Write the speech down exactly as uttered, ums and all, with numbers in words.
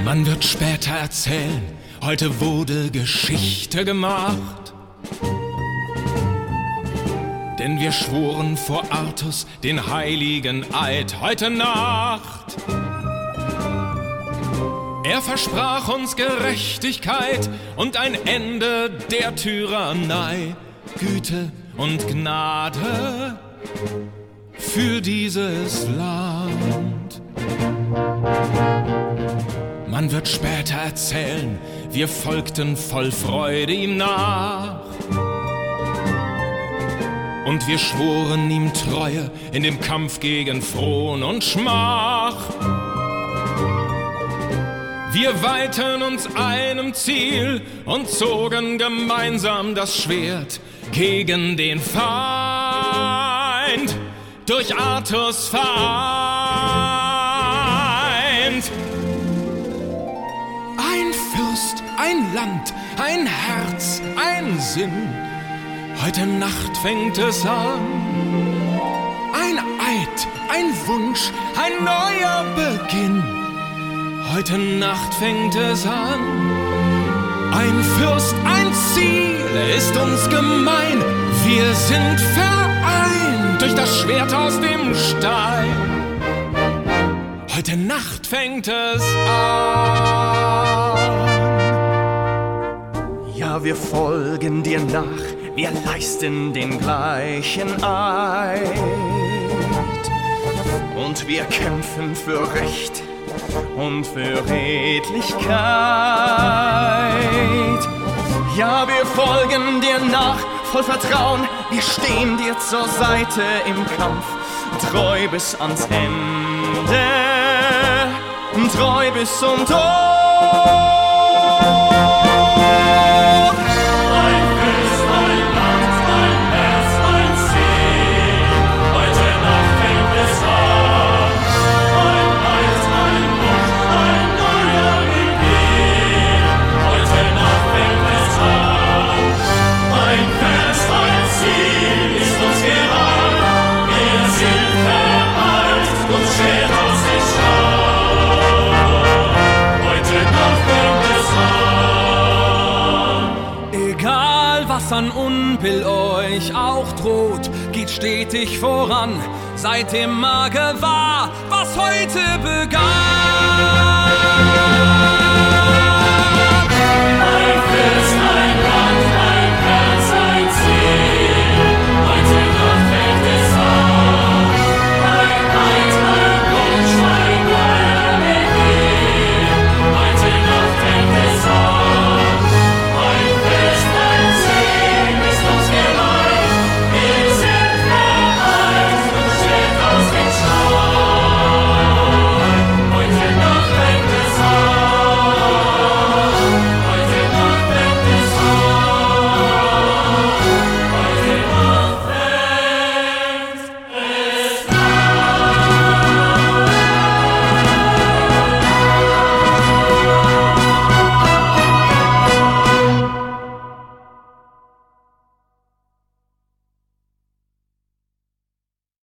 Man wird später erzählen, heute wurde Geschichte gemacht. Denn wir schworen vor Artus den heiligen Eid heute Nacht. Er versprach uns Gerechtigkeit und ein Ende der Tyrannei, Güte und Gnade für dieses Land. Man wird später erzählen, wir folgten voll Freude ihm nach. Und wir schworen ihm Treue in dem Kampf gegen Frohn und Schmach. Wir weihten uns einem Ziel und zogen gemeinsam das Schwert gegen den Feind, durch Artus Feind. Ein Fürst, ein Land, ein Herz, ein Sinn. Heute Nacht fängt es an. Ein Eid, ein Wunsch, ein neuer Beginn. Heute Nacht fängt es an. Ein Fürst, ein Ziel ist uns gemein. Wir sind vereint durch das Schwert aus dem Stein. Heute Nacht fängt es an. Ja, wir folgen dir nach, wir leisten den gleichen Eid. Und wir kämpfen für Recht und für Redlichkeit. Ja, wir folgen dir nach, voll Vertrauen, wir stehen dir zur Seite im Kampf, treu bis ans Ende, treu bis zum Tod. Was an Unbill euch auch droht, geht stetig voran, seid immer gewahr, was heute begann.